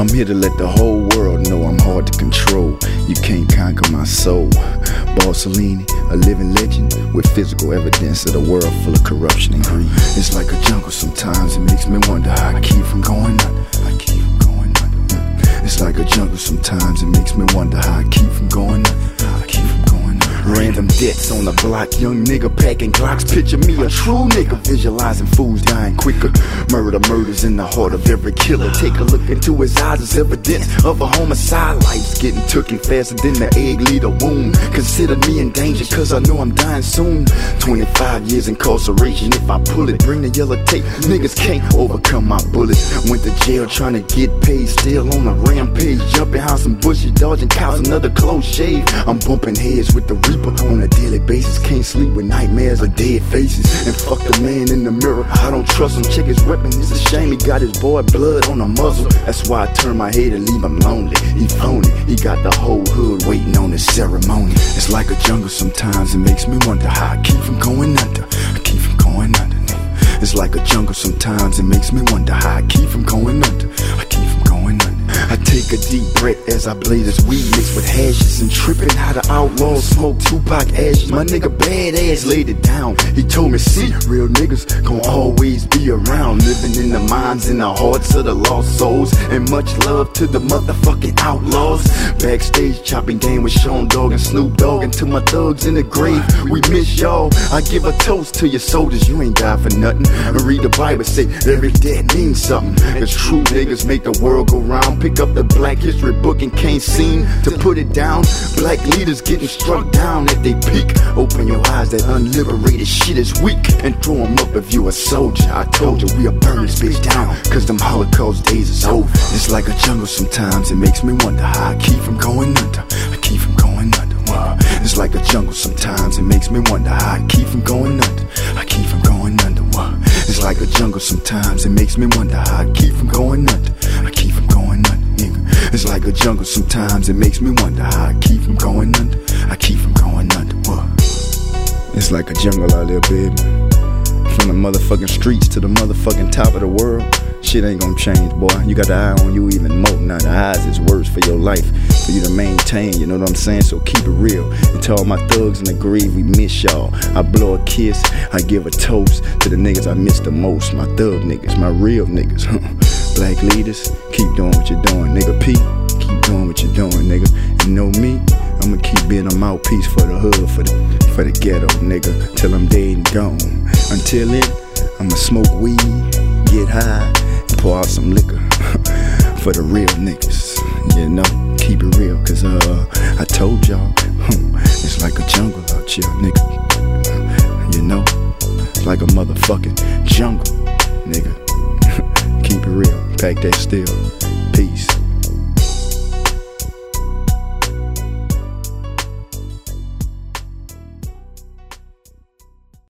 I'm here to let the whole world know I'm hard to control. You can't conquer my soul. Bossellini, a living legend with physical evidence of the world full of corruption and greed. It's like a jungle sometimes, it makes me wonder how I keep from going under. It's like a jungle sometimes, it makes me wonder how I keep from going under. Random deaths on the block, young nigga packing Glocks. Picture me a true nigga, visualizing fools dying quicker. Murders in the heart of every killer. Take a look into his eyes, it's evidence of a homicide. Life's getting tooken faster than the egg lead a womb. Consider me in danger, cause I know I'm dying soon. 25 years incarceration, if I pull it, bring the yellow tape. Niggas can't overcome my bullets. Went to jail trying to get paid, still on a rampage. Jumping house and bushes, dodging cows, another close shave. I'm bumping heads with the Reaper on a daily basis. Can't sleep with nightmares of dead faces. And fuck the man in the mirror, I don't trust him. Check his weapon, it's a shame he got his boy blood on the muzzle. That's why I turn my head and leave him lonely. He phony, he got the whole hood waiting on his ceremony. It's like a jungle sometimes, it makes me wonder how I keep from going under. I keep from going under. It's like a jungle sometimes, it makes me wonder how I keep from going under. I keep from going under. I take a deep breath as I blaze this weed mixed with hashes and tripping how the outlaws smoke Tupac ashes. My nigga badass laid it down. He told me, see, real niggas gon' always be around, living in the minds and the hearts of the lost souls. And much love to the motherfucking outlaws. Backstage chopping game with Sean Dogg and Snoop Dogg. And to my thugs in the grave, we miss y'all. I give a toast to your soldiers, you ain't died for nothing. And read the Bible, say every death means something. Cause true niggas make the world go round. Pick up the Black History book and can't seem to put it down. Black leaders getting struck down at they peak. Open your eyes, that unliberated shit is weak. And throw them up if you a soldier. I told you we'll burn this bitch down, cause them Holocaust days is over. It's like a jungle sometimes, it makes me wonder how I keep from going under. I keep from going under. It's like a jungle sometimes, it makes me wonder how I keep from going under. I keep from going under. It's like a jungle sometimes, it makes me wonder how I keep from going under. I keep from going under. It's like a jungle sometimes, it makes me wonder how I keep from going under. I keep from going under. It's like a jungle out there, baby. From the motherfucking streets to the motherfucking top of the world. Shit ain't gonna change, boy. You got the eye on you even more. Now the eyes is worse for your life, for you to maintain, you know what I'm saying? So keep it real. And to all my thugs in the grave, we miss y'all. I blow a kiss, I give a toast to the niggas I miss the most. My thug niggas, my real niggas. Black leaders, keep doing what you're doing. Nigga P, keep doing what you're doing, nigga. You know me, I'ma keep being a mouthpiece for the hood, for the ghetto, nigga, till I'm dead and gone. Until then, I'ma smoke weed, get high, and pour out some liquor for the real niggas. You know, keep it real, cause I told y'all, it's like a jungle out here, nigga. You know, it's like a motherfucking jungle, nigga. Keep it real, pack that still. Peace.